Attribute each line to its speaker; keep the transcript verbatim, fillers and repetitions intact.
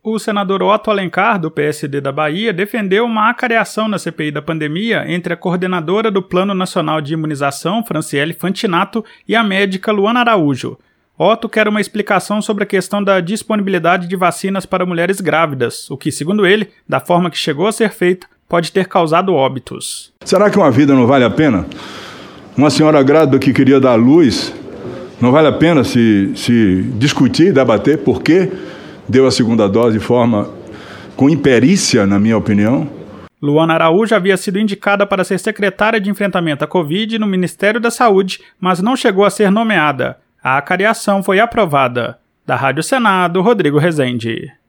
Speaker 1: O senador Otto Alencar, do P S D da Bahia, defendeu uma acareação na C P I da pandemia entre a coordenadora do Plano Nacional de Imunização, Franciele Fantinato, e a médica Luana Araújo. Otto quer uma explicação sobre a questão da disponibilidade de vacinas para mulheres grávidas, o que, segundo ele, da forma que chegou a ser feita, pode ter causado óbitos.
Speaker 2: Será que uma vida não vale a pena? Uma senhora grávida que queria dar luz, não vale a pena se, se discutir, debater por quê deu a segunda dose de forma com imperícia, na minha opinião?
Speaker 1: Luana Araújo havia sido indicada para ser secretária de enfrentamento à Covid no Ministério da Saúde, mas não chegou a ser nomeada. A acareação foi aprovada. Da Rádio Senado, Rodrigo Rezende.